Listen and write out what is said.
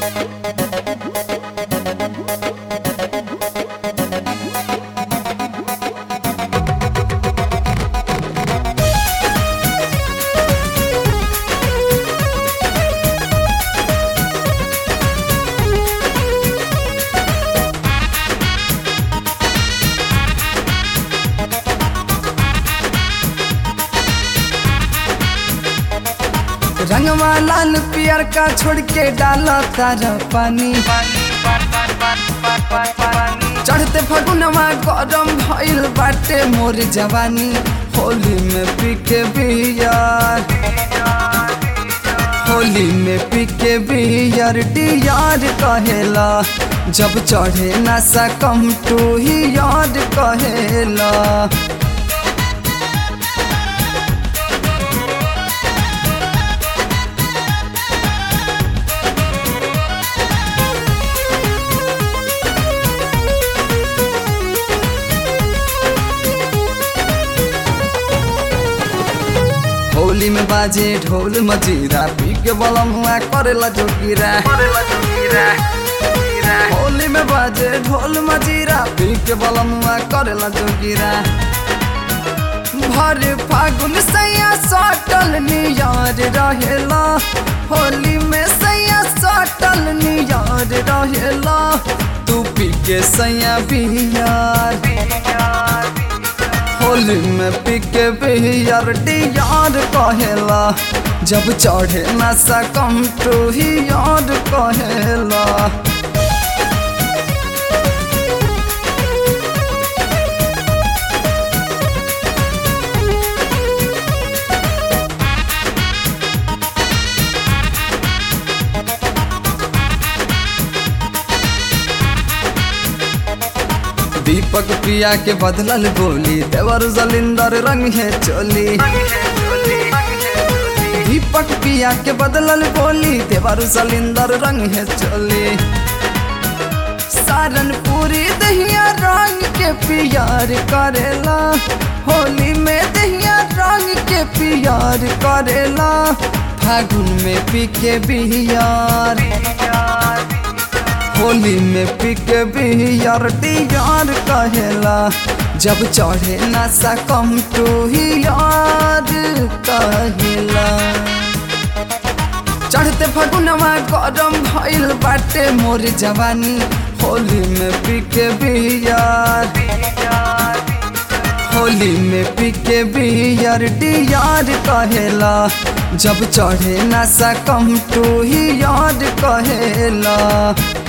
रंगवा लाल पियर का छोड़ के डाला तारा पानी। चढ़ते फगुनवा गरम भइल बाटे मोर जवानी। होली में पी के बियर, होली में पी के बियर डियर कहेला। जब चढ़े नशा कम टू ही याद कहेला। होली में बाजे ढोल मजीरा, पी के बलमुआ करेला जोगिरा। होली में बाजे ढोल मजीरा, पी के बलमुआ करेला जोगिरा। भर फागुन सैया सटल नियार रहेला। होली में सैया सटल नियार रहेला। तू पी के सैया बिहार, होली में पी के बिहार डियार कहेला। जब चढ़े नशा कम टू ही याद कहेला। दीपक पिया के बदलल बोली, देवर जलिंदर रंग है चोली। दीपक पिया के बदलल बोली, देवर जलिंदर रंग है चोली। सारनपुरी दहिया रंग के प्यार करेला। होली में दहिया रंग के प्यार करेला। फागुन में पी के बिहार, होली में पी के बिहार डियार कहेला। जब चढ़े नशा कम टू ही याद कहेला। चढ़ते फगुनवा गरम भइल बाटे मोर जवानी। होली में पी के बिहार, होली में पी के बिहार डियार कहेला। जब चढ़े नशा कम टू ही याद कहेला।